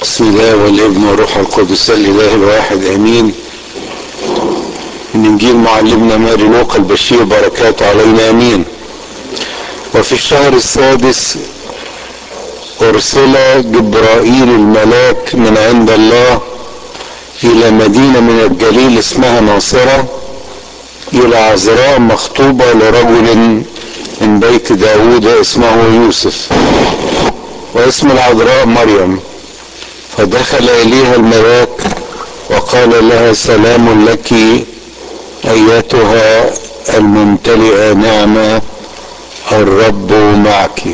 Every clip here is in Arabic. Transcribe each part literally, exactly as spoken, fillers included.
بسم الله والابن والروح القدس الاله الواحد امين. من انجيل معلمنا ماري لوقا البشير بركاته علينا امين. وفي الشهر السادس ارسل جبرائيل الملاك من عند الله الى مدينة من الجليل اسمها ناصرة، الى عذراء مخطوبة لرجل من بيت داود اسمه يوسف، واسم العذراء مريم. فدخل اليها الملاك وقال لها: سلام لك ايتها الممتلئة نعمة، الرب معك،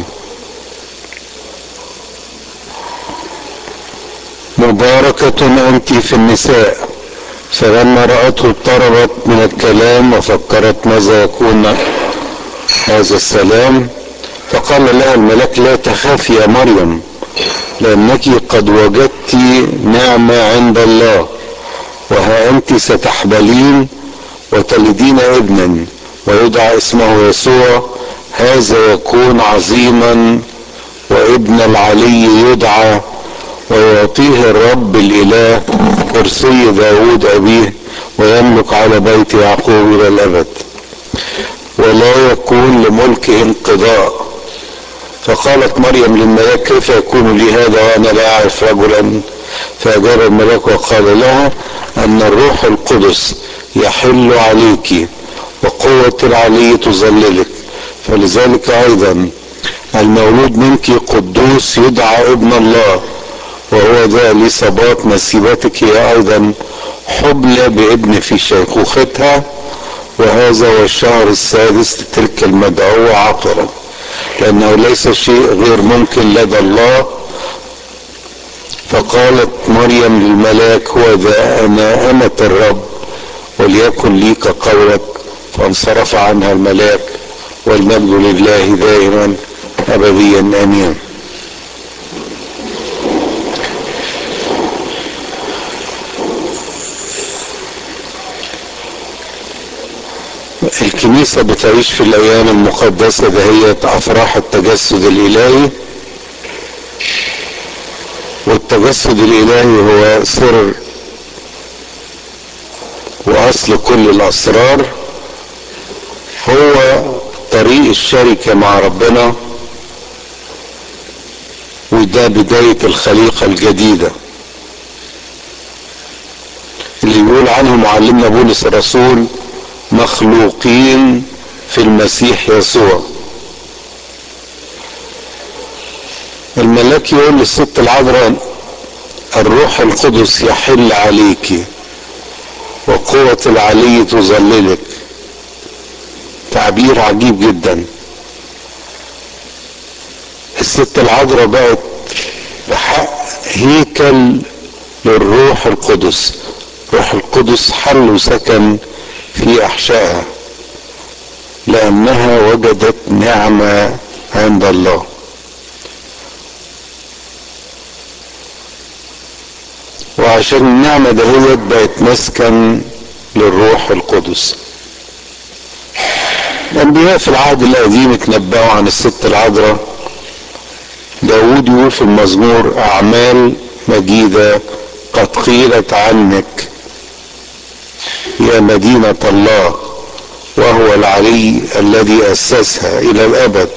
مباركة انت في النساء. فلما رأته اضطربت من الكلام وفكرت ماذا يكون هذا السلام، فقال لها الملاك: لا تخافي يا مريم، لأنك قد وجدت نعمة عند الله، وها أنت ستحبلين وتلدين ابنا ويدعى اسمه يسوع. هذا يكون عظيما، وابن العلي يدعى، ويعطيه الرب الإله كرسي داود أبيه، ويملك على بيت يعقوب إلى الأبد، ولا يكون لملكه انقضاء. فقالت مريم للملاك: كيف يكون لي هذا وانا لا اعرف رجلا؟ فاجاب الملاك وقال لها ان الروح القدس يحل عليك، وقوة العلي تظللك، فلذلك ايضا المولود منك قدوس يدعى ابن الله. وهو ذا لصبات نسيبتك هي ايضا حبلى بابن في شيخوختها، وهذا هو الشهر السادس لتلك المدعوة عقرا، لأنه ليس شيء غير ممكن لدى الله. فقالت مريم للملاك: هو ذا أنا أمة الرب، وليكن لي كقولك. فانصرف عنها الملاك، والمجد لله دائما أبديا آمين. الكنيسة بتعيش في الأيام المقدسة دهيت أفراح التجسد الإلهي، والتجسد الإلهي هو سر وأصل كل الأسرار، هو طريق الشركة مع ربنا، وده بداية الخليقة الجديدة اللي يقول عنه معلمنا بولس الرسول: مخلوقين في المسيح يسوع. الملاك يقول للست العذراء: الروح القدس يحل عليك، وقوة العلي تظللك. تعبير عجيب جدا. الست العذراء بقت بحق هيكل للروح القدس، روح القدس حل وسكن في احشائها، لانها وجدت نعمة عند الله. وعشان النعمة دهيت بقت مسكن للروح القدس. الانبياء في العهد القديم اتنبأوا عن الست العذراء. داود يقول في المزمور: اعمال مجيدة قد قيلت عنك يا مدينة الله، وهو العلي الذي اسسها الى الابد.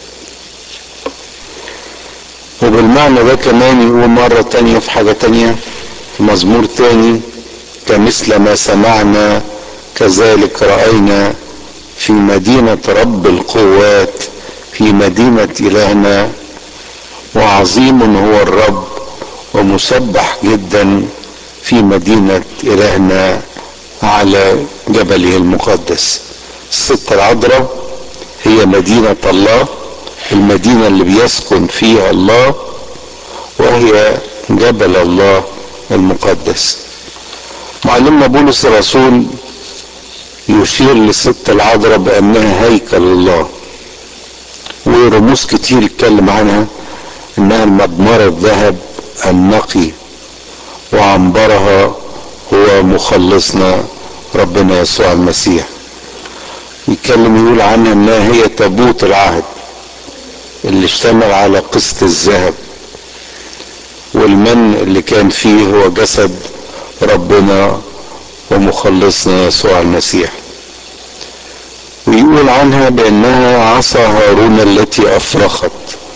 وبالمعنى ده كمان يقول مرة تانية في حاجة تانية في مزمور تاني: كمثل ما سمعنا كذلك رأينا في مدينة رب القوات، في مدينة إلهنا، وعظيم هو الرب ومسبح جدا في مدينة إلهنا على جبله المقدس. الست العذراء هي مدينة الله، المدينة اللي بيسكن فيها الله، وهي جبل الله المقدس. معلمنا بولس الرسول يشير للست العذراء بأنها هيكل الله، ورموز كتير يتكلم عنها: انها المجمرة الذهب النقي، وعنبرها هو مخلصنا ربنا يسوع المسيح. يتكلم يقول عنها انها هي تابوت العهد اللي اشتمل على قسط الذهب، والمن اللي كان فيه هو جسد ربنا ومخلصنا يسوع المسيح. ويقول عنها بأنها عصا هارون التي أفرخت،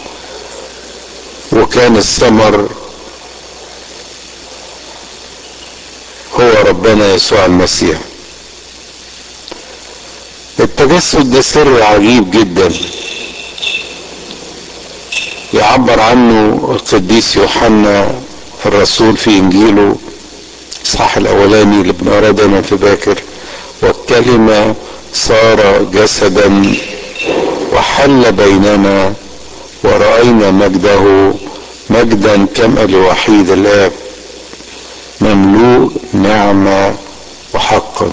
وكان الثمر هو ربنا يسوع المسيح. التجسد ده سر عجيب جدا يعبر عنه القديس يوحنا الرسول في انجيله الإصحاح الاولاني اللي بنقراه دايما في باكر: والكلمة صار جسدا وحل بيننا ورأينا مجده مجدا كما لوحيد الآب مملوء نعمة وحقا.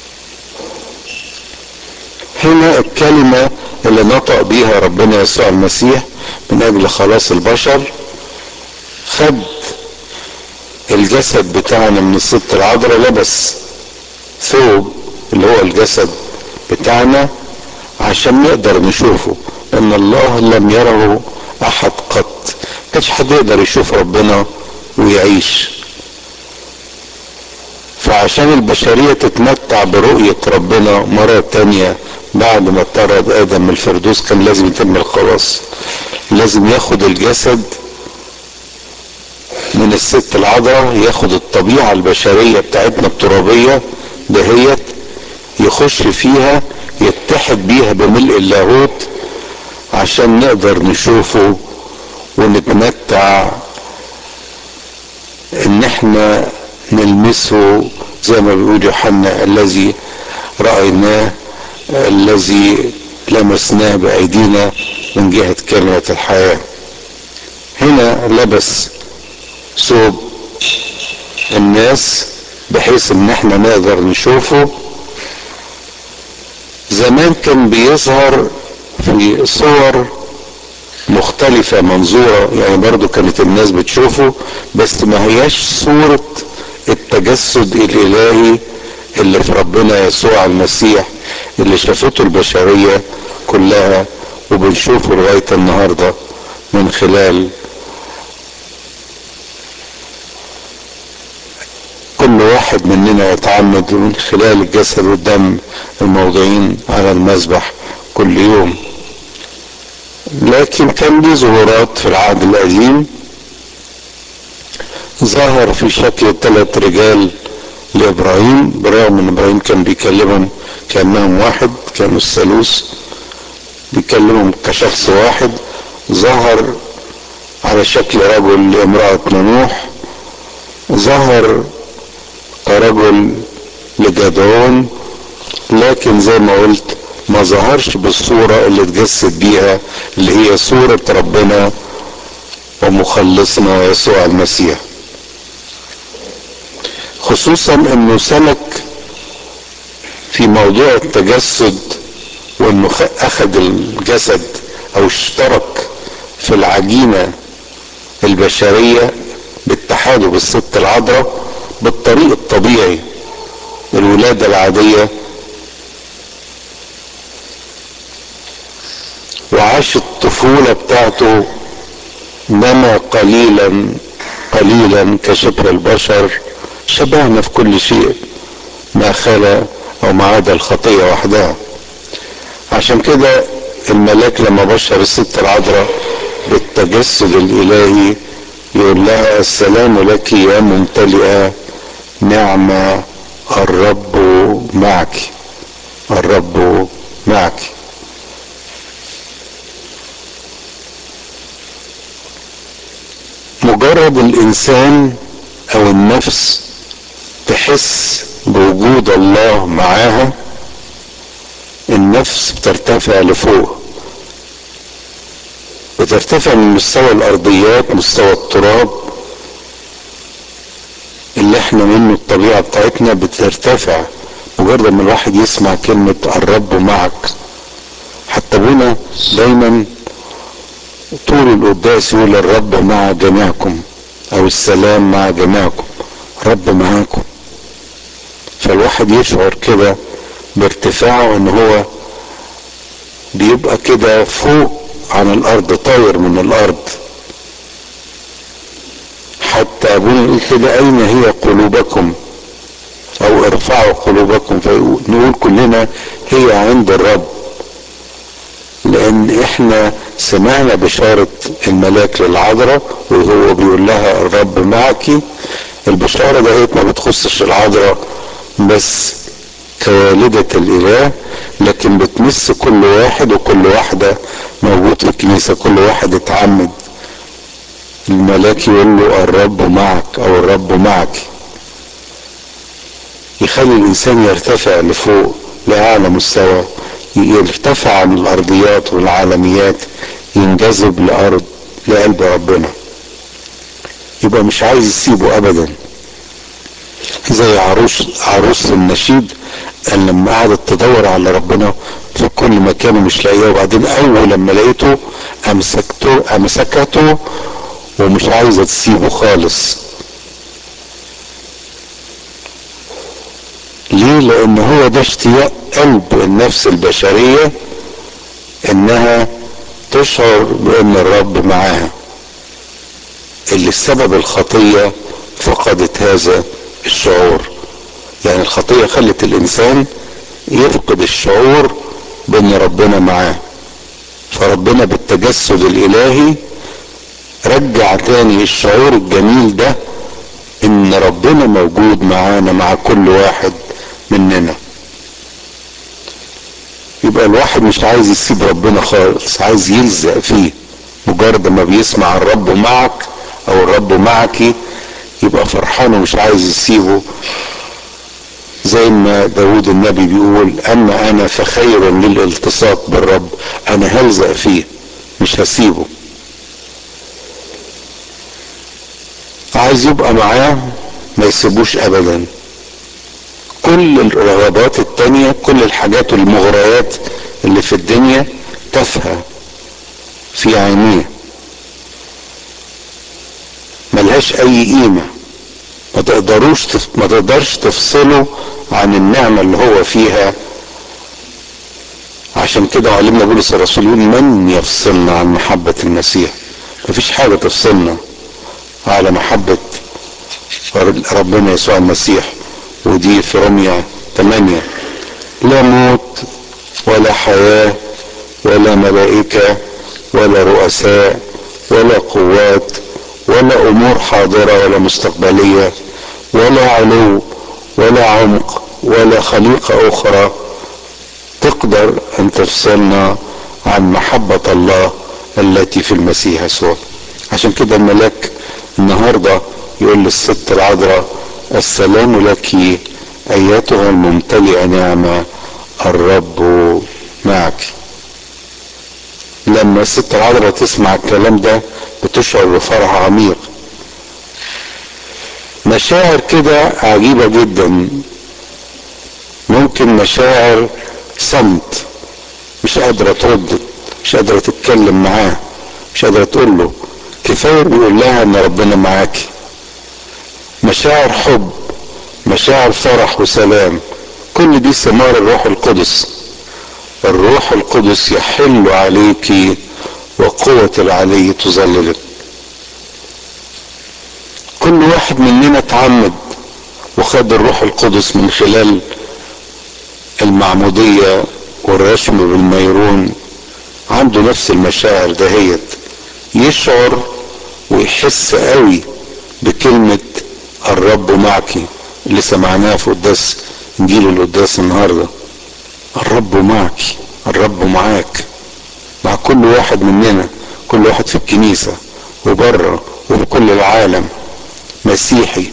هنا الكلمة اللي نطق بيها ربنا يسوع المسيح من اجل خلاص البشر خد الجسد بتاعنا من الست العذراء، لبس ثوب اللي هو الجسد بتاعنا عشان نقدر نشوفه، ان الله لم يره احد قط. مش حد يقدر يشوف ربنا ويعيش، فعشان البشرية تتمتع برؤية ربنا مرة تانية بعد ما طرد ادم من الفردوس كان لازم يتم الخلاص. لازم ياخد الجسد من الست العذراء، ياخد الطبيعة البشرية بتاعتنا الترابية دهيت، يخش فيها يتحد بيها بملء اللاهوت عشان نقدر نشوفه ونتمتع ان احنا نلمسه زي ما بيقول يوحنا: الذي رأيناه الذي لمسناه بأيدينا من جهة كلمة الحياة. هنا لبس ثوب الناس بحيث ان احنا نقدر نشوفه. زمان كان بيظهر في صور مختلفة منظورة، يعني برضو كانت الناس بتشوفه بس ما هياش صورة التجسد الالهي اللي في ربنا يسوع المسيح اللي شافته البشرية كلها وبنشوفه لغاية النهاردة من خلال كل واحد مننا يتعمد من خلال الجسد والدم الموضوعين على المذبح كل يوم. لكن كان ليه ظهورات في العهد القديم، ظهر في شكل ثلاث رجال لابراهيم، بالرغم ان ابراهيم كان بيكلمهم كانهم واحد، كانوا الثالوث بيكلمهم كشخص واحد. ظهر على شكل رجل لامرأة نوح، ظهر كرجل لجدعون، لكن زي ما قلت ما ظهرش بالصورة اللي اتجسد بيها اللي هي صورة ربنا ومخلصنا يسوع المسيح. خصوصا انه سلك في موضوع التجسد وانه اخذ الجسد او اشترك في العجينة البشرية باتحاده بالست العذراء بالطريق الطبيعي، الولادة العادية، وعاش الطفولة بتاعته نما قليلا قليلا كشبه البشر، شبهنا في كل شيء ما خلا او ما عدا الخطية وحدها. عشان كده الملاك لما بشر الست العذراء بالتجسد الالهي يقول لها: السلام لك يا ممتلئة نعمة، الرب معك، الرب معك. مجرد الانسان او النفس تحس بوجود الله معاها النفس بترتفع لفوق، بترتفع من مستوى الارضيات، مستوى التراب اللي احنا منه الطبيعة بتاعتنا بترتفع مجرد ما الواحد يسمع كلمة الرب معك. حتى ابونا دايما طول القداس يقول: الرب مع جميعكم، او السلام مع جميعكم، رب معاكم. فالواحد يشعر كده بارتفاعه ان هو بيبقى كده فوق عن الارض، طاير من الارض. حتى ابونا يقول كده اين هي قلوبكم، او ارفعوا قلوبكم، فنقول كلنا هي عند الرب. لان احنا سمعنا بشارة الملاك للعذراء وهو بيقول لها الرب معك. البشارة دهيت ما بتخصش العذراء بس كوالدة الاله، لكن بتمس كل واحد وكل واحدة موجود في الكنيسة. كل واحد اتعمد الملاك يقول له الرب معك او الرب معك، يخلي الانسان يرتفع لفوق لاعلى مستوى، يرتفع عن الارضيات والعالميات، ينجذب لارض لقلب ربنا، يبقى مش عايز يسيبه ابدا. زي عروس عروس النشيد قال لما قعدت تدور على ربنا في كل مكان ومش لاقيه، وبعدين اول لما لقيته امسكته امسكته ومش عايزه تسيبه خالص. ليه؟ لان هو ده اشتياق قلب النفس البشرية، انها تشعر بان الرب معاها. اللي السبب الخطية فقدت هذا الشعور. يعني الخطية خلت الانسان يفقد الشعور بان ربنا معاه، فربنا بالتجسد الالهي رجع تاني الشعور الجميل ده ان ربنا موجود معانا مع كل واحد مننا. يبقى الواحد مش عايز يسيب ربنا خالص، عايز يلزق فيه. مجرد ما بيسمع الرب معك او الرب معك يبقى فرحان ومش عايز يسيبه. زي ما داود النبي بيقول اما انا فخير للالتصاق بالرب، انا هلزق فيه مش هسيبه. عايز يبقى معاه ما يسيبوش ابدا. كل الرغبات التانية، كل الحاجات المغريات اللي في الدنيا تافهة في عينيه، ملهاش اي قيمة، ما تقدروش تف... ما تقدرش تفصله عن النعمة اللي هو فيها. عشان كده علمنا بولس الرسول يقول من يفصلنا عن محبة المسيح؟ مفيش حاجة تفصلنا على محبة ربنا يسوع المسيح. ودي في رمية ثمانية، لا موت ولا حياة ولا ملائكة ولا رؤساء ولا قوات ولا امور حاضرة ولا مستقبلية ولا علو ولا عمق ولا خليقة اخرى تقدر ان تفصلنا عن محبة الله التي في المسيح يسوع. عشان كده الملاك النهاردة يقول للست العذراء السلام لك ايتها الممتلئة نعمة الرب معك. لما الست العذراء تسمع الكلام ده بتشعر بفرح عميق. مشاعر كده عجيبة جدا، ممكن مشاعر صمت، مش قادرة ترد، مش قادرة تتكلم معاه، مش قادرة تقول له، كفاية بيقول لها ان ربنا معاكي. مشاعر حب، مشاعر فرح وسلام، كل دي ثمار الروح القدس. الروح القدس يحل عليك وقوة العلي تظللك. كل واحد مننا اتعمد وخد الروح القدس من خلال المعمودية والرشم بالميرون، عنده نفس المشاعر دهيت، يشعر ويحس قوي بكلمة الرب معك اللي سمعناها في قداس انجيل القداس النهارده. الرب معك، الرب معاك، مع كل واحد مننا، كل واحد في الكنيسة وبره وفي كل العالم، مسيحي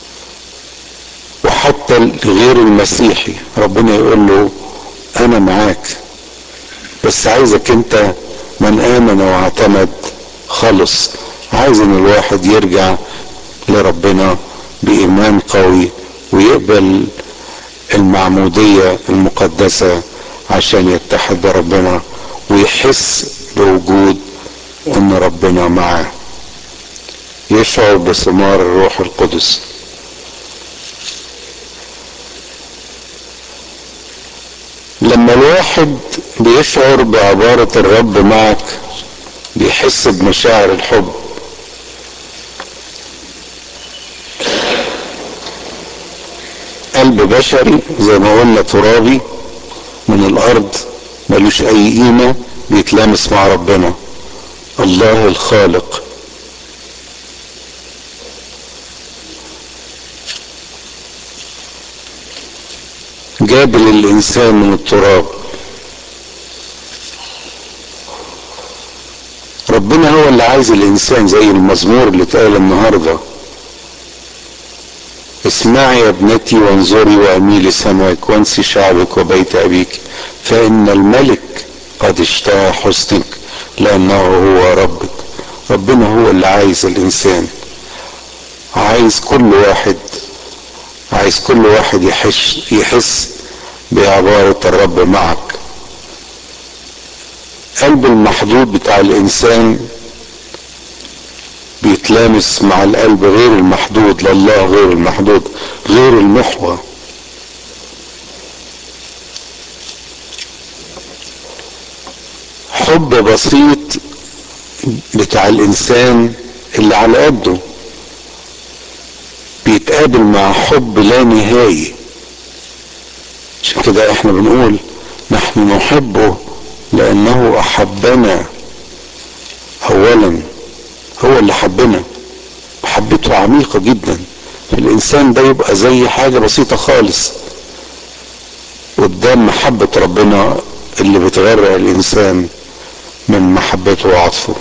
وحتى غير المسيحي. ربنا يقول له انا معاك، بس عايزك انت من امن واعتمد خلص. عايز ان الواحد يرجع لربنا بايمان قوي ويقبل المعمودية المقدسة عشان يتحد بربنا ويحس بوجود ان ربنا معاه، يشعر بثمار الروح القدس. لما الواحد بيشعر بعبارة الرب معك بيحس بمشاعر الحب. قلب بشري زي ما قلنا ترابي من الارض ملوش اي قيمة بيتلامس مع ربنا. الله الخالق جاب للانسان من التراب. ربنا هو اللي عايز الانسان زي المزمور اللي اتقال النهارده: اسمعي يا ابنتي وانظري واميلي سمعك وانسي شعبك وبيت ابيك، فان الملك قد اشتهى حسنك لانه هو ربك. ربنا هو اللي عايز الانسان، عايز كل واحد عايز كل واحد يحس يحس بعبارة الرب معك. قلب المحدود بتاع الانسان بيتلامس مع القلب غير المحدود لله، غير المحدود، غير المحور. حب بسيط بتاع الانسان اللي على قده بيتقابل مع حب لا نهائي. عشان كده احنا بنقول نحن نحبه لانه احبنا اولا. هو اللي حبنا، محبته عميقة جدا. الانسان ده يبقى زي حاجة بسيطة خالص قدام محبة ربنا اللي بتغرق الانسان من محبته وعطفه.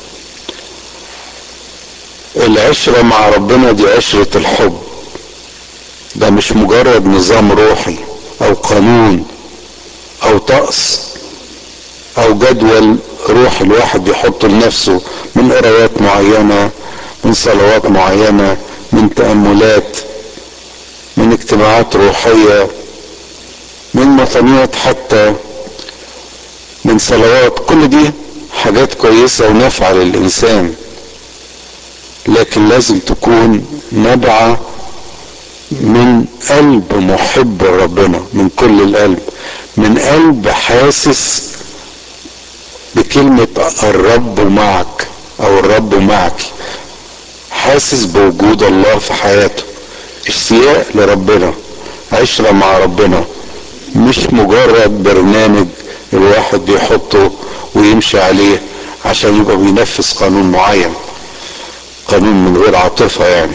العشرة مع ربنا دي عشرة الحب، ده مش مجرد نظام روحي او قانون او طقس او جدول روح الواحد بيحطه لنفسه من قراءات معينة، من صلوات معينة، من تأملات، من اجتماعات روحية، من مطنيات، حتى من صلوات. كل دي حاجات كويسة ونافعة للإنسان، لكن لازم تكون نابعة من قلب محب ربنا من كل القلب، من قلب حاسس بكلمة الرب معك او الرب معك، حاسس بوجود الله في حياته، اشتياق لربنا، عشرة مع ربنا، مش مجرد برنامج الواحد بيحطه ويمشي عليه عشان يبقى بينفذ قانون معين، قانون من غير عاطفة يعني.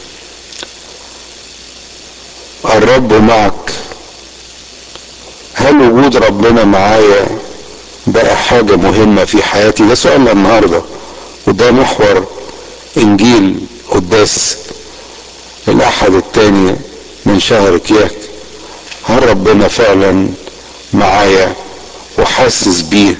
الرب معك، هل وجود ربنا معايا بقى حاجة مهمة في حياتي؟ ده سؤالنا النهاردة، وده محور انجيل قداس الاحد الثاني من شهر كياك. هل ربنا فعلا معايا وحاسس بيه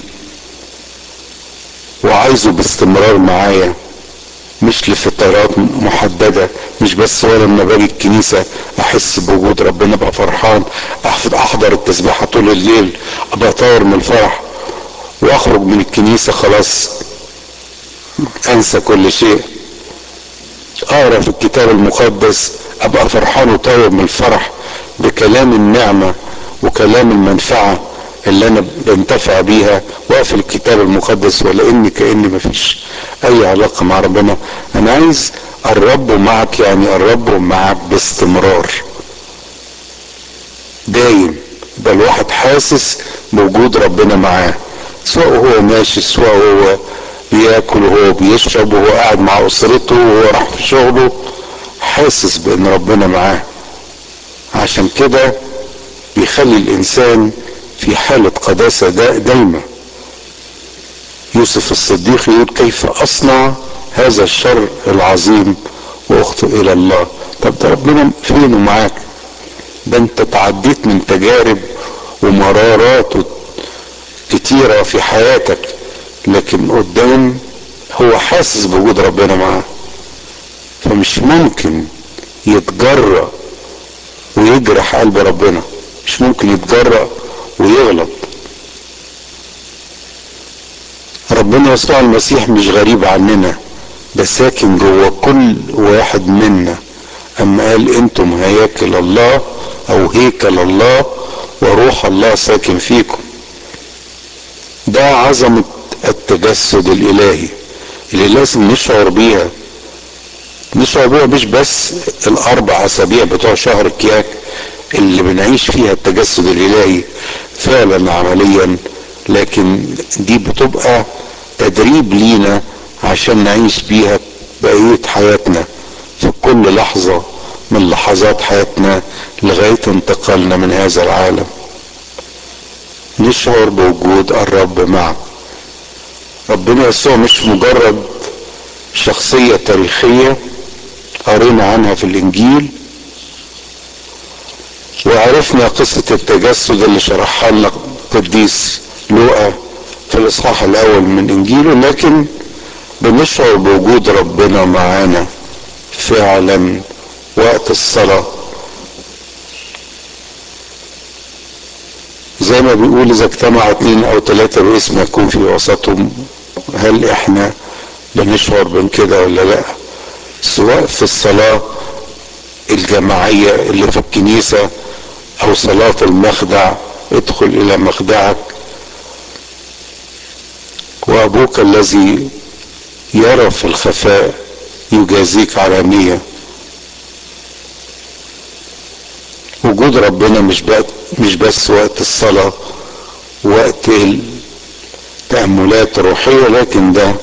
وعايزه باستمرار معايا، مش لفترات محددة، مش بس ولا لما باجي الكنيسة احس بوجود ربنا ابقى فرحان، احضر التسبيحة طول الليل ابقى طاير من الفرح، واخرج من الكنيسة خلاص انسى كل شيء. اقرا في الكتاب المقدس ابقى فرحان وطاير من الفرح بكلام النعمة وكلام المنفعة اللي انا بنتفع بيها، واقفل الكتاب المقدس ولا اني كأني مفيش اي علاقة مع ربنا. انا عايز الرب معك، يعني الرب معك باستمرار دايم، ده الواحد حاسس بوجود ربنا معاه، سواء هو ماشي، سواء هو بياكل وهو بيشرب وهو قاعد مع اسرته وهو راح في شغله، حاسس بان ربنا معاه. عشان كده بيخلي الانسان في حالة قداسة دا دايما. يوسف الصديق يقول: كيف اصنع هذا الشر العظيم واخطئ الى الله. طب ده ربنا فين ومعاك؟ ده انت تعديت من تجارب ومرارات كتيرة في حياتك، لكن قدام هو حاسس بوجود ربنا معاه، فمش ممكن يتجرأ ويجرح قلب ربنا، مش ممكن يتجرأ ويغلط. ربنا يسوع المسيح مش غريب عننا، ده ساكن جوه كل واحد منا. اما قال: انتم هياكل الله او هيكل الله وروح الله ساكن فيكم. ده عظمة التجسد الالهي اللي لازم نشعر بيها، نشعر بيها مش بس الاربع اسابيع بتوع شهر كياك اللي بنعيش فيها التجسد الالهي فعلا عمليا، لكن دي بتبقى تدريب لينا عشان نعيش بيها بقية حياتنا في كل لحظة من لحظات حياتنا لغاية انتقالنا من هذا العالم. نشعر بوجود الرب معنا. ربنا يسوع مش مجرد شخصية تاريخية قرينا عنها في الانجيل وعرفنا قصة التجسد اللي شرحها لنا القديس لوقا في الاصحاح الاول من انجيله، لكن بنشعر بوجود ربنا معانا فعلا وقت الصلاة. زي ما بيقول اذا اجتمع اتنين او تلاتة باسم يكون في وسطهم. هل احنا بنشعر بين كده ولا لا؟ سواء في الصلاة الجماعية اللي في الكنيسة او صلاة المخدع، ادخل الى مخدعك وابوك الذي يرى في الخفاء يجازيك علانية. وجود ربنا مش بس مش بس وقت الصلاة وقت التأملات الروحية، لكن ده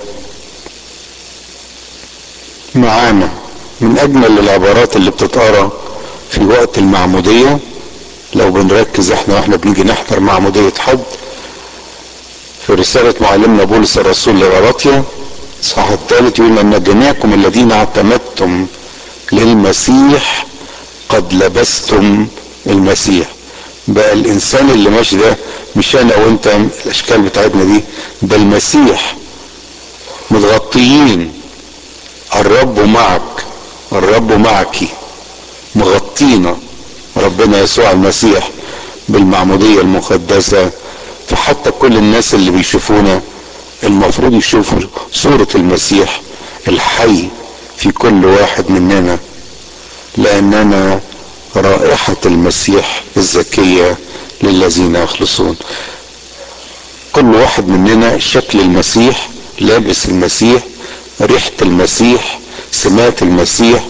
معانا. من اجمل العبارات اللي بتتقرا في وقت المعمودية لو بنركز احنا واحنا بنيجي نحضر معمودية حد، في رسالة معلمنا بولس الرسول لغلاطيا الصح الثالث يقول ان جميعكم الذين اعتمدتم للمسيح قد لبستم المسيح. بقى الانسان اللي ماشي ده مش انا وانت الاشكال بتاعتنا دي، ده المسيح. متغطيين، الرب معك، الرب معك، مغطينا ربنا يسوع المسيح بالمعمودية المقدسة. فحتى كل الناس اللي بيشوفونا المفروض يشوفوا صورة المسيح الحي في كل واحد مننا، لأننا رائحة المسيح الزكية للذين يخلصون. كل واحد مننا شكل المسيح، لابس المسيح، ريحة المسيح، سمات المسيح.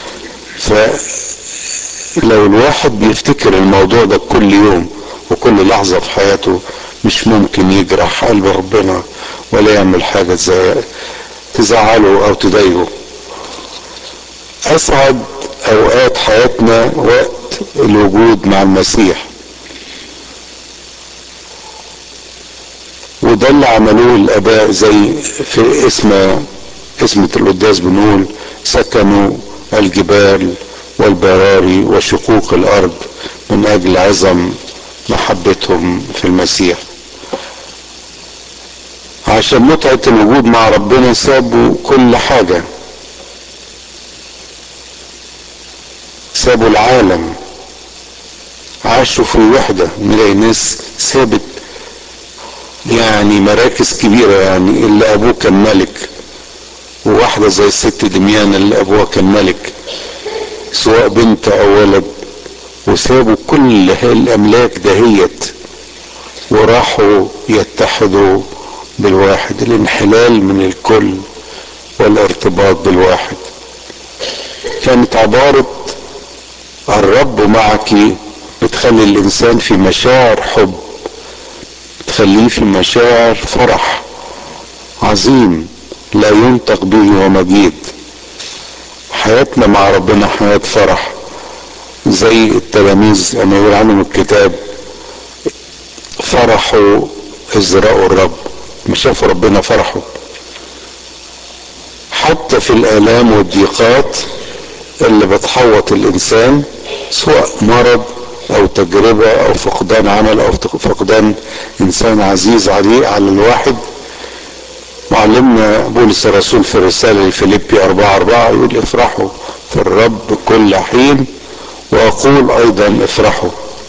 فلو الواحد بيفتكر الموضوع ده كل يوم وكل لحظة في حياته مش ممكن يجرح قلب ربنا ولا يعمل حاجة زي تزعله او تضايقه. اسعد اوقات حياتنا وقت الوجود مع المسيح، وده اللي عملوه الاباء. زي في اسم اسمة القداس بنقول سكنوا الجبال والبراري وشقوق الارض من اجل عظم محبتهم في المسيح. عشان متعة الوجود مع ربنا سابوا كل حاجة، سابوا العالم، عاشوا في وحدة. نلاقي ناس سابت يعني مراكز كبيرة، يعني اللي ابوه كان ملك، وواحدة زي الست دميان اللي ابوها كان ملك سواء بنت او ولد، وسابوا كل الاملاك دهيت وراحوا يتحدوا بالواحد. الانحلال من الكل والارتباط بالواحد. كانت عبارة الرب معك بتخلي الانسان في مشاعر حب، بتخليه في مشاعر فرح عظيم لا ينطق به ومجيد. حياتنا مع ربنا حياة فرح، زي التلاميذ اما يقول عنهم الكتاب فرحوا إذ رأوا الرب، مش شافوا ربنا فرحوا. حتى في الآلام والضيقات اللي بتحوط الإنسان سواء مرض أو تجربة أو فقدان عمل أو فقدان إنسان عزيز عليه على الواحد، معلمنا بولس الرسول في الرسالة لفيليبي أربعة أربعة يقول افرحوا في الرب كل حين وأقول أيضا افرحوا.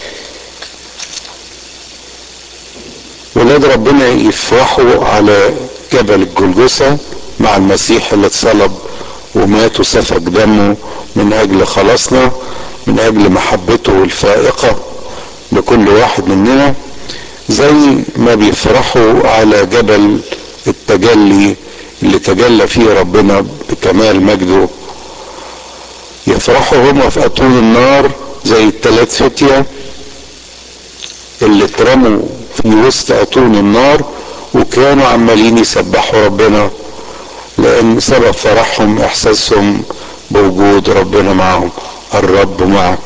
ولاد ربنا يفرحوا على جبل الجلجثة مع المسيح اللي اتصلب ومات وسفك دمه من اجل خلاصنا، من اجل محبته الفائقة لكل واحد مننا. زي ما بيفرحوا على جبل التجلي اللي تجلى فيه ربنا بكمال مجده، يفرحوا هم في اتون النار زي الثلاث فتية اللي اترموا في وسط اتون النار وكانوا عمالين يسبحوا ربنا، لان سبب فرحهم احساسهم بوجود ربنا معهم. الرب معك،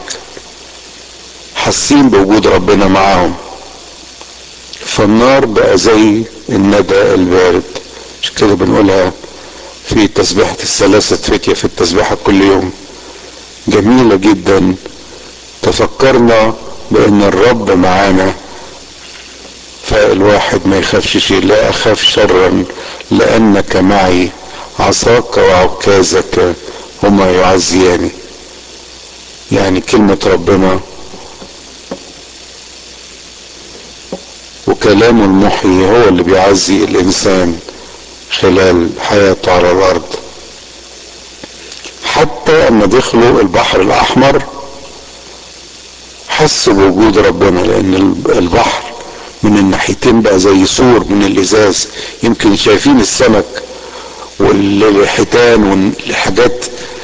حاسين بوجود ربنا معاهم. فالنار بقى زي الندى البارد. مش كده بنقولها في تسبيحة الثلاثة فتية في التسبيحة كل يوم؟ جميلة جدا، تفكرنا بان الرب معانا، فالواحد ما يخافش شيء. لا اخاف شرا لانك معي، عصاك وعكازك هما يعزياني. يعني كلمة ربنا وكلامه المحيي هو اللي بيعزي الانسان خلال حياته على الارض. حتى اما دخلوا البحر الاحمر حسوا بوجود ربنا، لان البحر من الناحيتين بقى زي سور من الازاز، يمكن شايفين السمك والحيتان والحاجات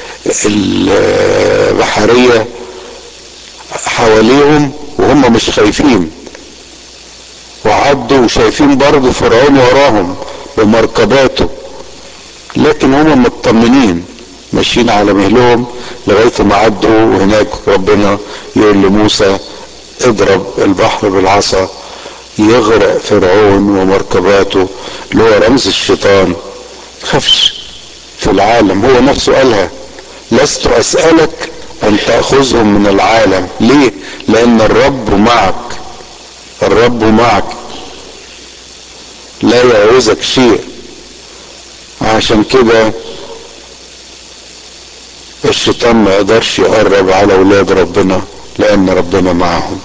البحرية حواليهم وهم مش خايفين، وعدوا وشايفين برضه فرعون وراهم بمركباته، لكن هم مطمنين ماشيين على مهلهم لغاية ما عدوا. وهناك ربنا يقول لموسى اضرب البحر بالعصا يغرق فرعون ومركباته، اللي هو رمز الشيطان. خافش في العالم، هو نفسه قالها لست اسألك ان تأخذهم من العالم. ليه؟ لان الرب معك، الرب معك لا يعوزك شيء. عشان كده الشيطان ما يقدرش يقرب على اولاد ربنا لان ربنا معهم.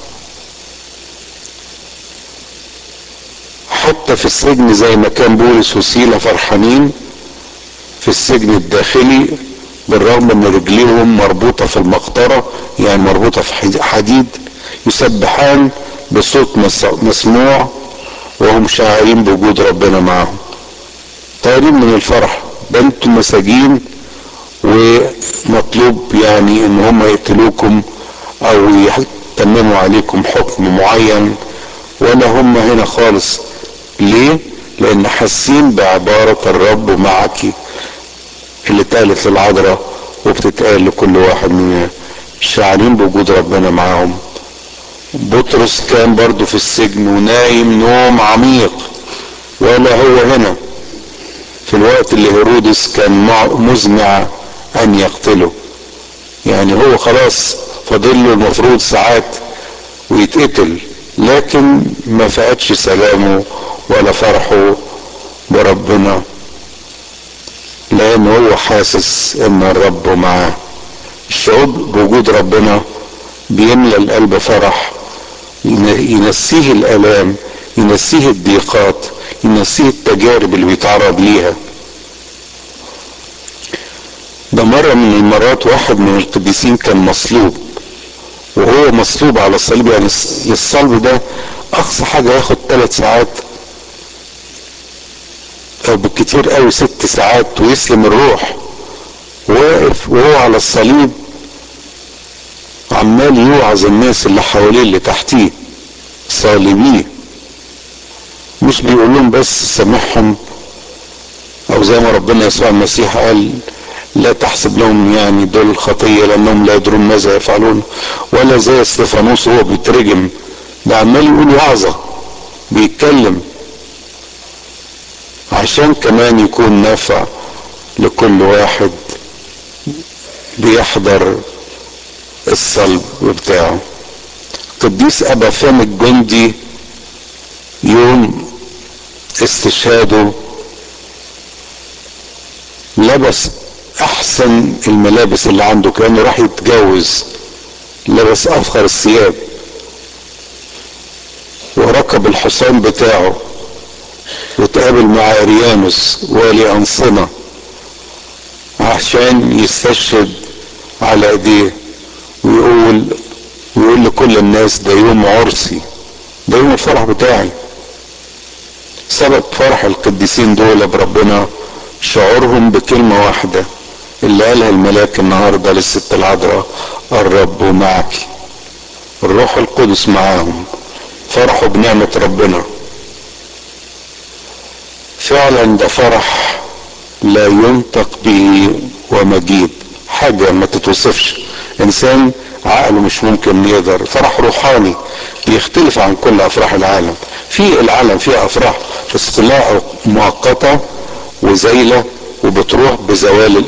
حتى في السجن زي ما كان بولس وسيلة فرحانين في السجن الداخلي، بالرغم ان رجليهم مربوطة في المقطرة، يعني مربوطة في حديد، يسبحان بصوت مسموع وهم شاعرين بوجود ربنا معهم، طايرين من الفرح. ده انتم مساجين ومطلوب يعني ان هم يقتلوكم او يتمموا عليكم حكم معين، ولا هم هنا خالص. ليه؟ لان حاسين بعبارة الرب معك اللي اتقالت للعذراء وبتتقال لكل واحد مننا، شاعرين بوجود ربنا معاهم. بطرس كان برضو في السجن ونايم نوم عميق، ولا هو هنا في الوقت اللي هيرودس كان مزمع ان يقتله. يعني هو خلاص فاضل له المفروض ساعات ويتقتل، لكن ما فقدش سلامه ولا فرحه بربنا، لان هو حاسس ان الرب معاه. الشعور بوجود ربنا بيملى القلب فرح، ينسيه الالام، ينسيه الضيقات، ينسيه التجارب اللي بيتعرض ليها. ده مرة من المرات واحد من القديسين كان مصلوب، وهو مصلوب على الصليب، يعني الصلب ده اقصى حاجة ياخد ثلاث ساعات او بالكتير قوي ست ساعات ويسلم الروح، واقف وهو على الصليب عمال يوعظ الناس اللي حواليه اللي تحتيه صالبيه، مش بيقول لهم بس سامحهم، او زي ما ربنا يسوع المسيح قال لا تحسب لهم يعني دول الخطية لانهم لا يدرون ماذا يفعلون، ولا زي استفانوس هو بيترجم، ده عمال يقول وعظة بيتكلم عشان كمان يكون نافع لكل واحد بيحضر الصلب بتاعه. قديس ابا فام الجندي يوم استشهاده لبس احسن الملابس اللي عنده، كانه راح يتجوز، لبس افخر الثياب وركب الحصان بتاعه وتقابل مع اريانوس والي انصنة عشان يستشهد على ايديه، ويقول ويقول لكل الناس ده يوم عرسي، ده يوم الفرح بتاعي. سبب فرح القديسين دول بربنا شعورهم بكلمة واحدة اللي قالها الملاك النهاردة للست العذراء: الرب معك. الروح القدس معاهم، فرحوا بنعمة ربنا. فعلا ده فرح لا ينطق به ومجيد، حاجة ما تتوصفش، انسان عقله مش ممكن يقدر. فرح روحاني بيختلف عن كل افراح العالم. في العالم فيها افراح بس كلها مؤقتة وزايلة وبتروح بزوال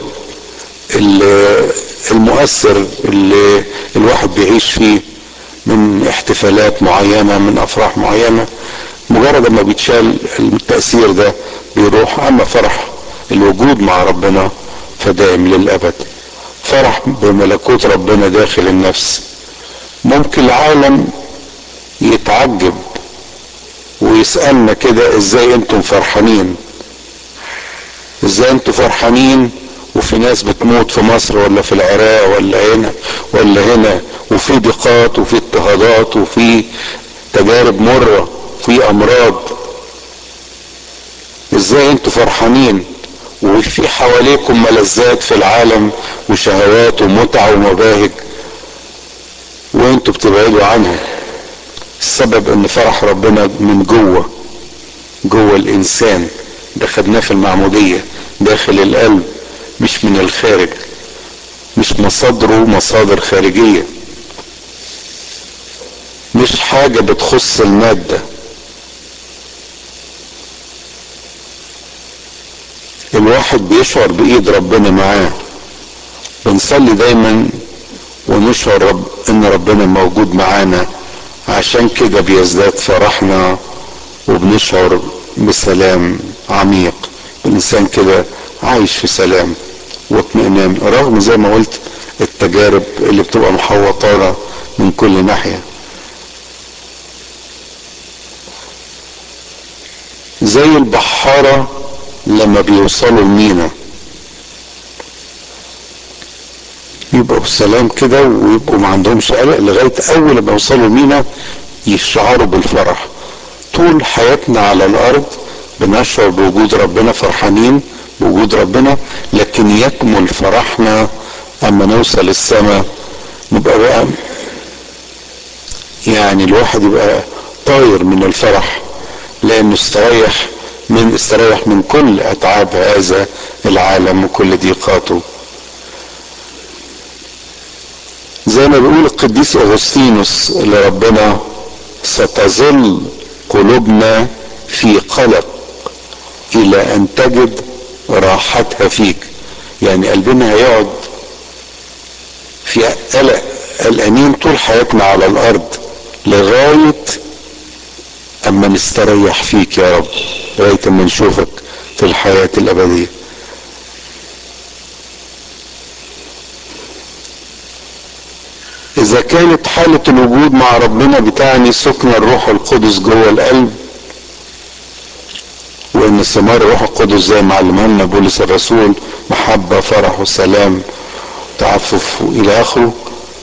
المؤثر اللي الواحد بيعيش فيه من احتفالات معينة، من افراح معينة، مجرد ما بيتشال التأثير ده بيروح. اما فرح الوجود مع ربنا فدائم للأبد، فرح بملكوت ربنا داخل النفس. ممكن العالم يتعجب ويسألنا كده، ازاي انتم فرحانين؟ ازاي انتم فرحانين وفي ناس بتموت في مصر ولا في العراق ولا هنا ولا هنا، وفي ضيقات وفي اضطهادات وفي تجارب مرة وفي امراض؟ ازاي انتم فرحانين وفي حواليكم ملذات في العالم وشهوات ومتع ومباهج وانتوا بتبعدوا عنها؟ السبب ان فرح ربنا من جوه، جوه الانسان، ده خدناه في المعمودية، داخل القلب مش من الخارج، مش مصادره مصادر خارجية، مش حاجة بتخص المادة. الواحد بيشعر بإيد ربنا معاه. بنصلي دايما ونشعر رب ان ربنا موجود معانا، عشان كده بيزداد فرحنا وبنشعر بسلام عميق. الانسان كده عايش في سلام واطمئنان، رغم زي ما قلت التجارب اللي بتبقى محوطانا من كل ناحية. زي البحارة لما بيوصلوا المينا يبقوا بسلام كده ويبقوا ما عندهمش قلق، لغاية اول ما يوصلوا المينا يشعروا بالفرح. طول حياتنا على الارض بنشعر بوجود ربنا، فرحانين بوجود ربنا، لكن يكمل فرحنا اما نوصل السماء. نبقى بقى يعني الواحد يبقى طاير من الفرح، لانه استريح من استريح من كل اتعاب هذا العالم وكل ضيقاته. زي ما بيقول القديس اغسطينوس اللي ربنا ستظل قلوبنا في قلق الى ان تجد راحتها فيك. يعني قلبنا هيقعد في قلق، قلقانين طول حياتنا على الارض لغاية اما نستريح فيك يا رب، لغاية اما نشوفك في الحياة الابدية. اذا كانت حالة الوجود مع ربنا بتعني سكن الروح القدس جوه القلب، وان ثمار الروح القدس زي ما علمها لنا بولس الرسول محبة فرح وسلام تعفف الى اخره،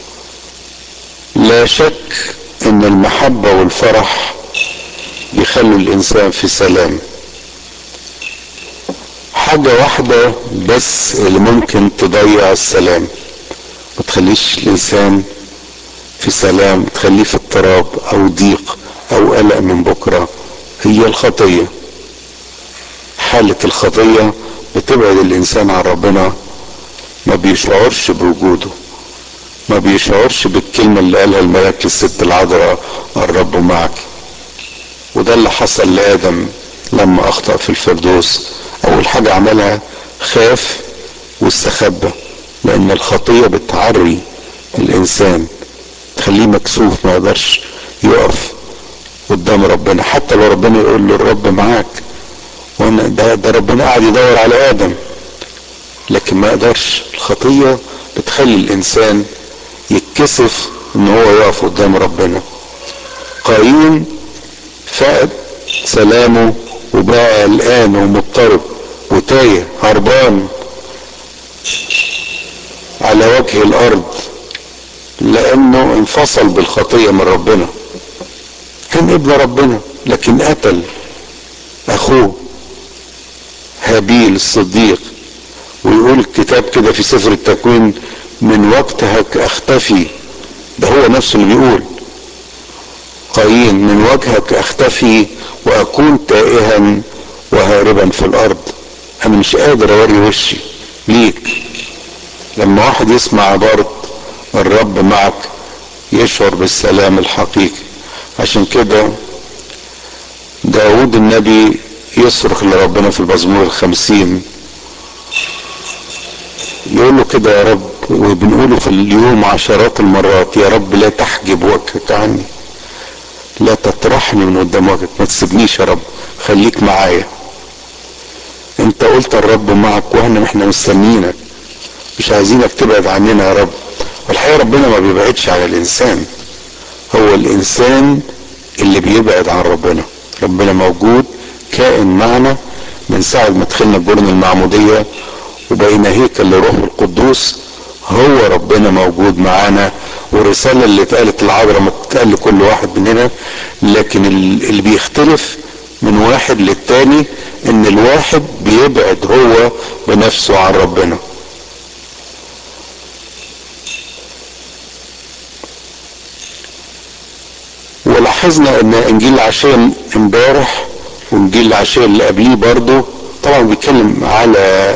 لا شك ان المحبة والفرح بيخلوا الانسان في سلام. حاجة واحدة بس اللي ممكن تضيع السلام وتخليش الانسان في سلام، تخليه في اضطراب او ضيق او قلق من بكرة، هي الخطية. حالة الخطية بتبعد الانسان عن ربنا، ما بيشعرش بوجوده، ما بيشعرش بالكلمة اللي قالها الملاك للست العذراء الرب معك. وده اللي حصل لآدم لما اخطأ في الفردوس. اول حاجة عملها خاف واستخبى، لان الخطية بتعري الانسان، تخليه مكسوف، ما يقدرش يقف قدام ربنا. حتى لو ربنا يقول له الرب معاك، وانا ده, ده ربنا قاعد يدور على آدم، لكن ما يقدرش. الخطية بتخلي الانسان يتكسف ان هو يقف قدام ربنا. قايين فقد سلامه وبقى قلقان ومضطرب وتايه هربان على وجه الارض، لانه انفصل بالخطية من ربنا. كان ابن ربنا لكن قتل اخوه هابيل الصديق. ويقول الكتاب كده في سفر التكوين: من وقتها اختفي. ده هو نفسه اللي بيقول قايين من وجهك اختفي واكون تائها وهاربا في الارض. انا مش قادر اوري وشي ليك. لما واحد يسمع عبارة الرب معك يشعر بالسلام الحقيقي. عشان كده داود النبي يصرخ لربنا في المزمور الخمسين، يقول له كده يا رب، وبنقوله في اليوم عشرات المرات: يا رب لا تحجب وجهك عني، لا تطرحني من قدام وجهك، ما تسيبنيش يا رب، خليك معايا. انت قلت الرب معك واحنا احنا مستنيينك، مش عايزينك تبعد عننا يا رب. والحقيقة ربنا ما بيبعدش عن الانسان، هو الانسان اللي بيبعد عن ربنا. ربنا موجود كائن معنا من ساعة ما دخلنا الجرن المعمودية وبقينا هيكل لروح القدوس. هو ربنا موجود معانا، والرسالة اللي اتقالت العذراء ما تتقال لكل واحد مننا، لكن اللي بيختلف من واحد للتاني ان الواحد بيبعد هو بنفسه عن ربنا. ولاحظنا ان انجيل العشاء امبارح وانجيل العشاء اللي قبليه برضو طبعا بيتكلم على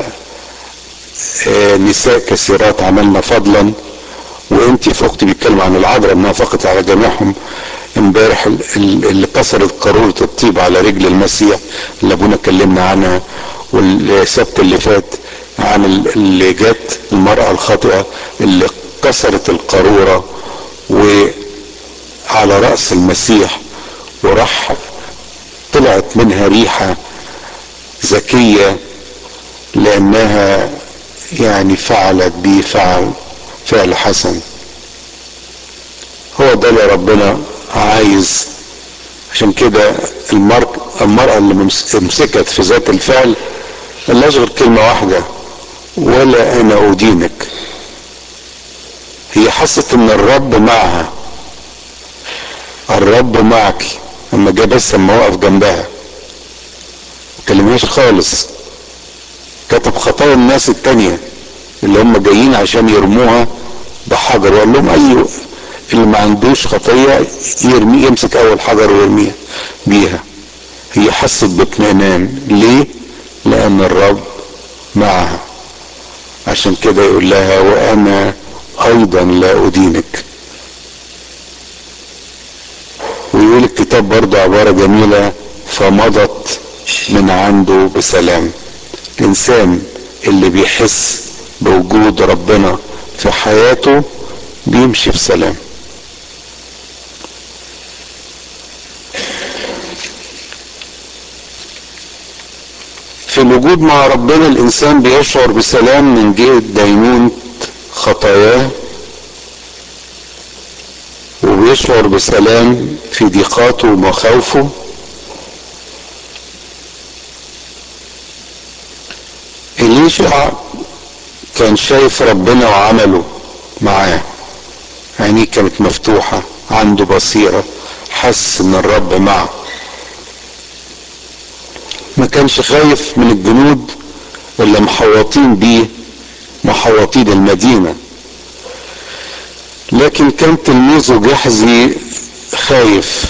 نساء كثيرات عملنا فضلا، وانتي في اختي بيتكلم عن العذراء انها فقط على جميعهم. امبارح اللي كسرت قارورة الطيب على رجل المسيح اللي ابونا كلمنا عنها، والسبت اللي فات عن اللي جت المرأة الخاطئة اللي كسرت القارورة وعلى رأس المسيح، وراح طلعت منها ريحة ذكية لانها يعني فعلت بيه فعل فعل حسن. هو ده اللي ربنا عايز. عشان كده المرأة اللي امسكت في ذات الفعل ملهاش غير كلمة واحدة: ولا انا ادينك. هي حست ان الرب معها، الرب معك. اما جه بس اما وقف جنبها مكلمهاش خالص، كتب خطايا الناس التانية اللي هم جايين عشان يرموها بحجر، وقال لهم اي اللي ما عندوش خطية يرمي، يمسك اول حجر ويرميها بيها. هي حست باطمئنان. ليه؟ لان الرب معها. عشان كده يقول لها: وانا ايضا لا ادينك. ويقول الكتاب برضه عبارة جميلة: فمضت من عنده بسلام. الانسان اللي بيحس بوجود ربنا في حياته بيمشي في سلام. في الوجود مع ربنا الانسان بيشعر بسلام من جهة دينونة خطاياه، وبيشعر بسلام في ضيقاته ومخاوفه. إليشع كان شايف ربنا وعمله معاه، عينيه كانت مفتوحة، عنده بصيرة، حس ان الرب معه. ما كانش خايف من الجنود اللي محوطين بيه، محوطين المدينة. لكن كان تلميذه جحزي خايف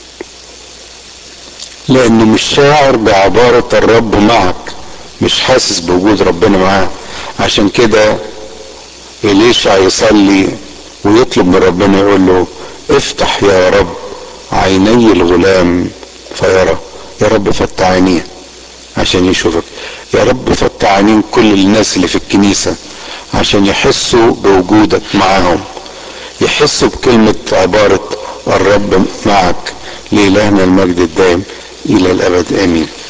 لانه مش شاعر بعبارة الرب معك، مش حاسس بوجود ربنا معاه. عشان كده إليشع يصلي ويطلب من ربنا، يقول له: افتح يا رب عيني الغلام فيرى. يا رب فتح عينيه عشان يشوفك. يا رب فتح عينين كل الناس اللي في الكنيسة عشان يحسوا بوجودك معاهم، يحسوا بكلمة عبارة الرب معك. لإلهنا المجد الدائم إلى الأبد آمين.